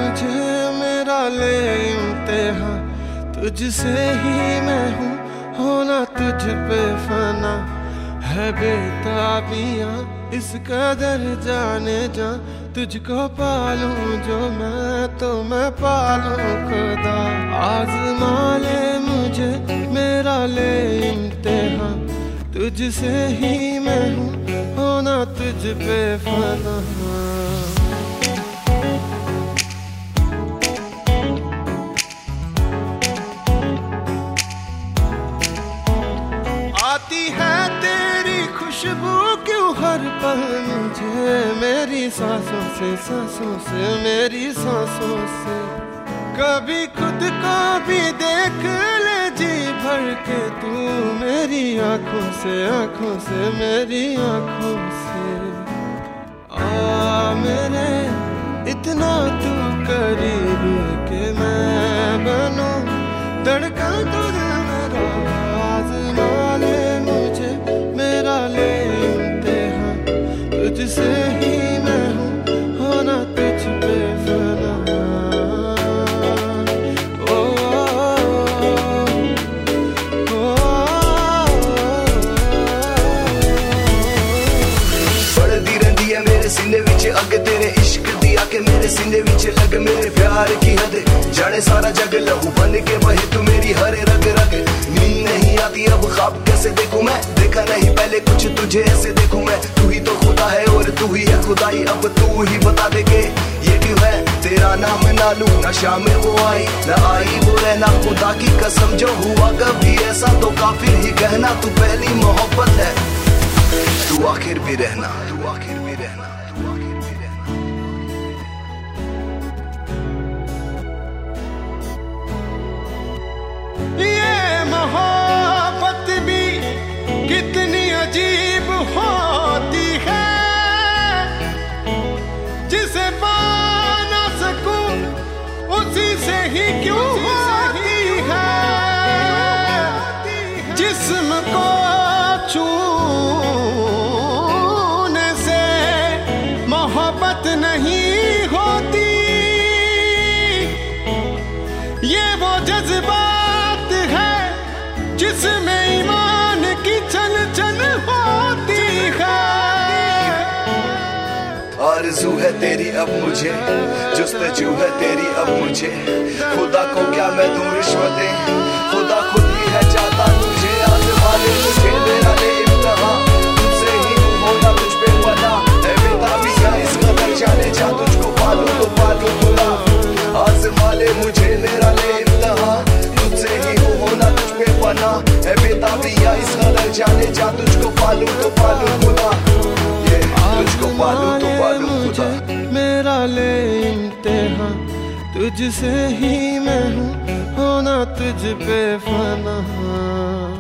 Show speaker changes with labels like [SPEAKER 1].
[SPEAKER 1] मुझे मेरा ले इम्तिहान, तुझसे ही मैं हूँ होना तुझ पे फना है बेताबियाँ इस कदर जाने जा, तुझको पालूं जो मैं तो मैं पालूं खुदा। आज़मा ले मुझे मेरा ले इम्तिहान, तुझसे ही मैं हूँ होना तुझ पे फना। आती है तेरी खुशबू क्यों हर पल मुझे, मेरी सांसों से मेरी सांसों से। कभी खुद को भी देख ले जी भर के तू, मेरी आंखों से मेरी आंखों से। आ मेरे इतना तू करीब के मैं बनूं धड़कन तो दिल मेरा। आज़मा ले मुझे मेरा ले इम्तिहान, तुझसे ही मैं हूँ होना तुझ पे फना।
[SPEAKER 2] बढ़दी रहंदी है मेरे सीने विच अग तेरे इश्क दी आके, मेरे सीने विच लग मेरे प्यार की हद। जाने सारा जग लहू बन के बहे तू मेरी हर रग रग। नींद नहीं आती अब ख्वाब कैसे देखूं मैं, देखा नहीं पहले कुछ तुझे ऐसे देखूं मैं। तू ही तो खुदा है और तू ही है खुदाई, अब तू ही बता दे के ये क्यों है तेरा नाम ना लूं। ना शाम वो आई ना आई वो रहना, खुदा की कसम जो हुआ कभी ऐसा तो काफिर ही कहना। तू पहली मोहब्बत है तू आखिर भी रहना, तू आखिर भी रहना, तू आखिर भी रहना।
[SPEAKER 1] ये मोहब्बत भी कितनी अजीब होती है, जिसे पा ना सकूं उसी से ही क्यों होती है। जिस्म को छूने से मोहब्बत नहीं होती, ये वो जज्बात है जिसमें ईमान की चल होती है।
[SPEAKER 2] आरज़ू है तेरी अब मुझे, जुस्तजू है तेरी अब मुझे। खुदा को क्या मैं दूं रिश्वतें, खुदा खुद ही है चाहता तुझे। आज़मा ले मुझे मेरा ले इम्तिहान, तुझसे ही हूँ होना तुझ पे फना है बेताबियाँ इस कदर जाने जा, तुझको पालूं तो पालूं खुदा। आज़मा ले मुझे मेरा ले इम्तिहान, तुझसे ही हूँ होना तुझ पे फना है बेताबियाँ इस कदर जाने जा, तुझको पालूं तो पालूं खुदा। तुझको पालूं तो पालूं खुदा।
[SPEAKER 1] मेरा ले इम्तिहान, तुझसे ही मैं हूँ होना तुझ पे फना।